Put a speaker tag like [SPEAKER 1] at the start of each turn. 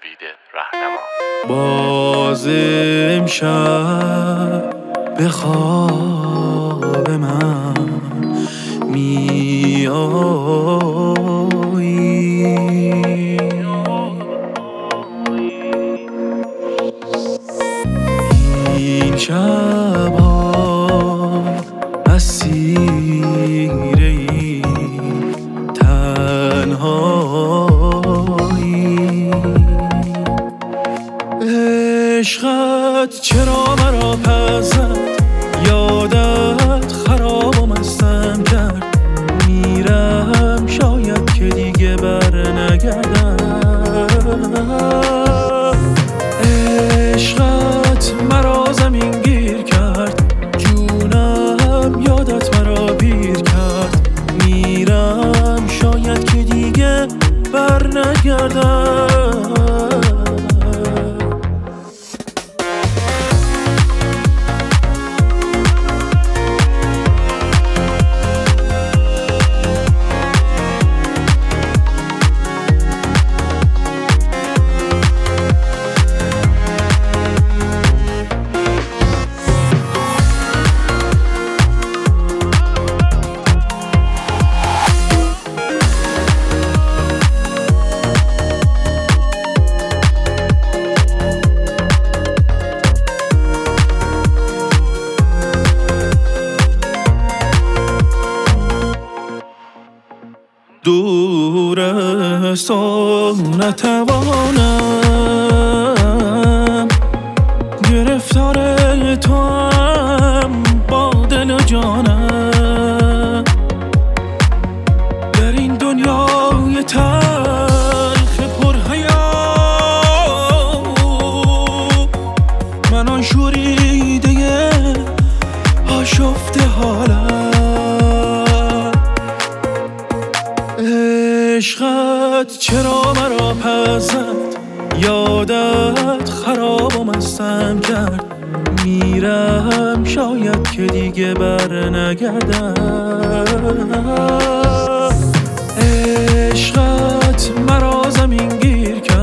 [SPEAKER 1] نوید رهنما.
[SPEAKER 2] باز امشب به خواب من می آیی، این شب‌ها اسیر این تنهایی. عشقت چرا مرا پس زد، یادت خراب و مستم کرد، میرم شاید که دیگه بر نگردم. عشقت مرا زمین گیر کرد، جونم یادت مرا پیر کرد، میرم شاید که دیگه بر نگردم. دور است و نتوانم، گرفتار تو هم با دل و جانم. در این دنیای تلخ پر حیات، من آن شوریده آشفته حالم. عشقت چرا مرا پس زد، یادت خراب و مستم کرد، میرم شاید که دیگه بر نگردم. عشقت مرا زمین گیر کرد،